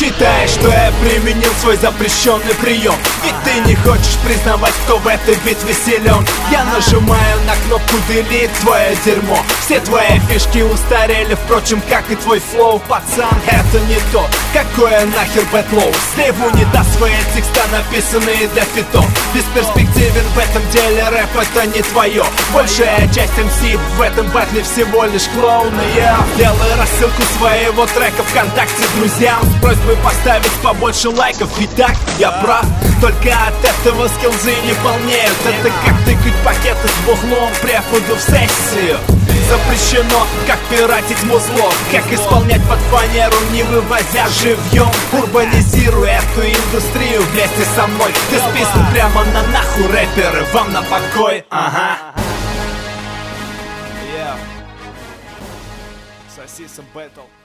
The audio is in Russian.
Считаешь, что я применил свой запрещенный прием, ведь ты не хочешь признавать, кто в этой битве силен. Я нажимаю на кнопку delete твое дерьмо. Все твои фишки устарели, впрочем, как и твой флоу. Пацан, это не то, какое нахер бэтлоу. Слеву не даст свои текста, написанные для фитов. Бесперспективен в этом деле, рэп это не твое. Большая часть MC в этом батле всего лишь клоуны. Делай рассылку своего трека ВКонтакте друзьям с просьбой поставить побольше лайков. Ведь так, я прав, только от этого скиллзы не полнеют. Это как тыкать пакеты с бухлом преподу в сессию. Запрещено, как пиратить музло, как исполнять под фанеру, не вывозя живьем. Урбанизируй эту индустрию вместе со мной. Ты списан прямо на нахуй, рэперы, вам на покой. Ага. Сосиса бэтл.